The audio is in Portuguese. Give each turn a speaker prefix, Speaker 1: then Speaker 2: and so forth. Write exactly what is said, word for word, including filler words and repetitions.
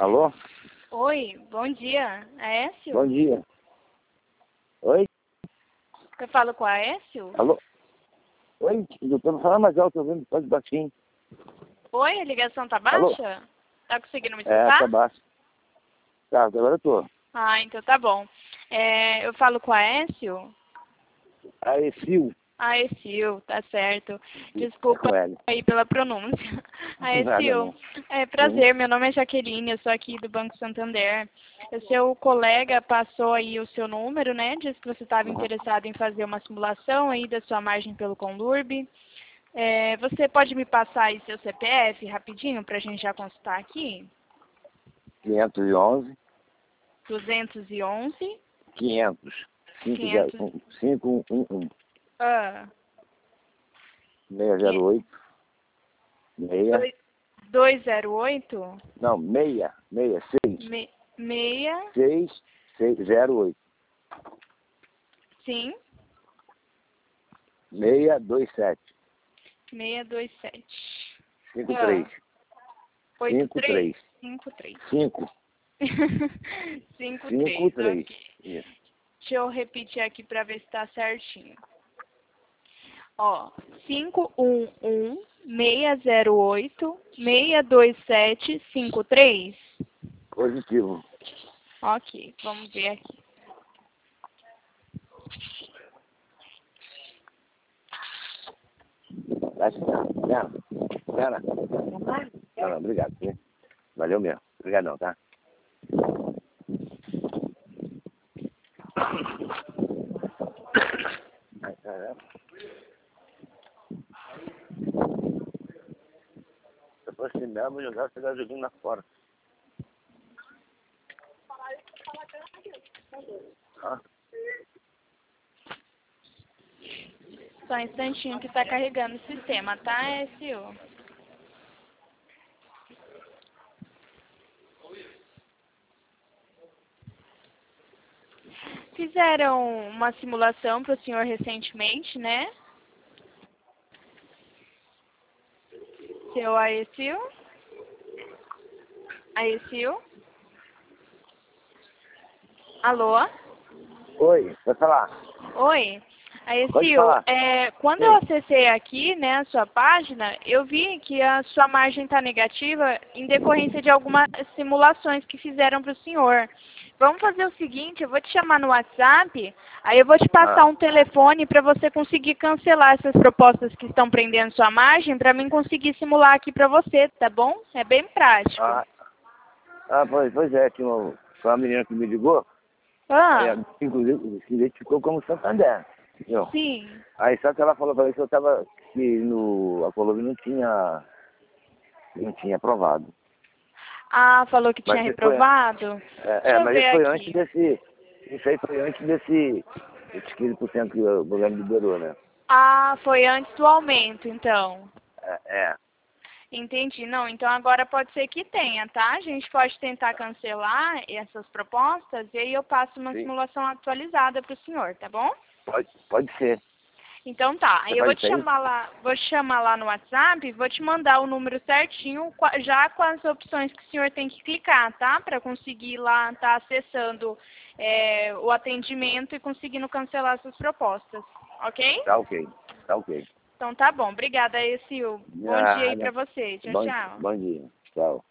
Speaker 1: Alô?
Speaker 2: Oi, bom dia. Aécio?
Speaker 1: Bom dia. Oi?
Speaker 2: Eu falo com a Aécio?
Speaker 1: Alô? Oi? Eu tô falando mais alto, tô ouvindo pode baixinho.
Speaker 2: Oi, a ligação tá
Speaker 1: Alô?
Speaker 2: baixa? Tá conseguindo me
Speaker 1: É,
Speaker 2: escutar?
Speaker 1: tá baixo. Tá, agora eu tô.
Speaker 2: Ah, então tá bom. É, eu falo com a Aécio?
Speaker 1: Aí, Fio.
Speaker 2: Aécio, tá certo.
Speaker 1: É
Speaker 2: Desculpa
Speaker 1: com L.
Speaker 2: aí pela pronúncia.
Speaker 1: Nada
Speaker 2: Aécio,
Speaker 1: não.
Speaker 2: é
Speaker 1: Uhum.
Speaker 2: prazer, meu nome é Jaqueline, eu sou aqui do Banco Santander. O seu colega passou aí o seu número, né? Disse que você estava interessado em fazer uma simulação aí da sua margem pelo Conlurb. É, você pode me passar aí seu C P F rapidinho para a gente já consultar aqui?
Speaker 1: quinhentos e onze.
Speaker 2: duzentos e onze.
Speaker 1: quinhentos.
Speaker 2: quinhentos.
Speaker 1: cinco um um.
Speaker 2: Ah.
Speaker 1: seis zero oito. seis.
Speaker 2: dois zero oito.
Speaker 1: Não, seis. seis. seis.
Speaker 2: Me, meia.
Speaker 1: seis. seis zero oito.
Speaker 2: Sim.
Speaker 1: seis dois sete.
Speaker 2: seis dois sete.
Speaker 1: cinco
Speaker 2: Ah.
Speaker 1: três.
Speaker 2: oito
Speaker 1: cinco
Speaker 2: três.
Speaker 1: três.
Speaker 2: cinco três.
Speaker 1: cinco.
Speaker 2: cinco
Speaker 1: cinco
Speaker 2: três.
Speaker 1: três.
Speaker 2: Ok.
Speaker 1: Isso.
Speaker 2: Deixa eu repetir aqui para ver se está certinho. Ó, cinco um um, seis zero oito, seis dois sete, cinco três.
Speaker 1: Positivo.
Speaker 2: Ok, vamos ver aqui.
Speaker 1: Vai chegar. Pera. Pera. Não, não, obrigado. Sim. Valeu mesmo. Obrigadão, tá? Ai, caramba. Depois que me vou jogar esse gasolina lá fora. Ah.
Speaker 2: Só um instantinho que está carregando o sistema, tá, S U? Fizeram uma simulação para o senhor recentemente, né? Seu Aécio? Aécio? Alô?
Speaker 1: Oi, vai falar.
Speaker 2: Oi.
Speaker 1: Pode
Speaker 2: Aécio,
Speaker 1: falar.
Speaker 2: é, quando
Speaker 1: Sim.
Speaker 2: eu acessei aqui, né, a sua página, eu vi que a sua margem está negativa em decorrência de algumas simulações que fizeram para o senhor. Vamos fazer o seguinte, eu vou te chamar no WhatsApp, aí eu vou te passar
Speaker 1: Ah.
Speaker 2: um telefone para você conseguir cancelar essas propostas que estão prendendo sua margem, para mim conseguir simular aqui para você, tá bom? É bem prático.
Speaker 1: Ah, ah pois, pois é, tinha uma, foi uma menina que me ligou, aí,
Speaker 2: Ah,
Speaker 1: ela, inclusive, se identificou como Santander. Entendeu?
Speaker 2: sim.
Speaker 1: Aí só que ela falou pra mim que eu tava, que no, a Colômbia não tinha, não tinha aprovado.
Speaker 2: Ah, falou que tinha
Speaker 1: Mas isso foi,
Speaker 2: reprovado?
Speaker 1: é,
Speaker 2: Deixa
Speaker 1: é,
Speaker 2: eu
Speaker 1: mas
Speaker 2: ver
Speaker 1: isso foi antes
Speaker 2: aqui.
Speaker 1: desse, isso aí foi antes desse, desses quinze por cento que o governo liberou, né?
Speaker 2: Ah, foi antes do aumento, então.
Speaker 1: É, é.
Speaker 2: Entendi. Não, então agora pode ser que tenha, tá? A gente pode tentar cancelar essas propostas e aí eu passo uma
Speaker 1: Sim,
Speaker 2: simulação atualizada para o senhor, tá bom?
Speaker 1: pode, pode ser.
Speaker 2: Então tá.
Speaker 1: Você
Speaker 2: Aí eu vou
Speaker 1: faz
Speaker 2: te
Speaker 1: isso aí?
Speaker 2: chamar lá, vou te chamar lá no WhatsApp e vou te mandar o número certinho, qua- já com as opções que o senhor tem que clicar, tá? Para conseguir lá estar acessando é, o atendimento e conseguindo cancelar suas propostas, ok?
Speaker 1: Tá ok, tá ok.
Speaker 2: Então tá bom. Obrigada, Sil. Bom dia aí
Speaker 1: Ah,
Speaker 2: pra você. Tchau,
Speaker 1: bom,
Speaker 2: tchau.
Speaker 1: bom dia. Tchau.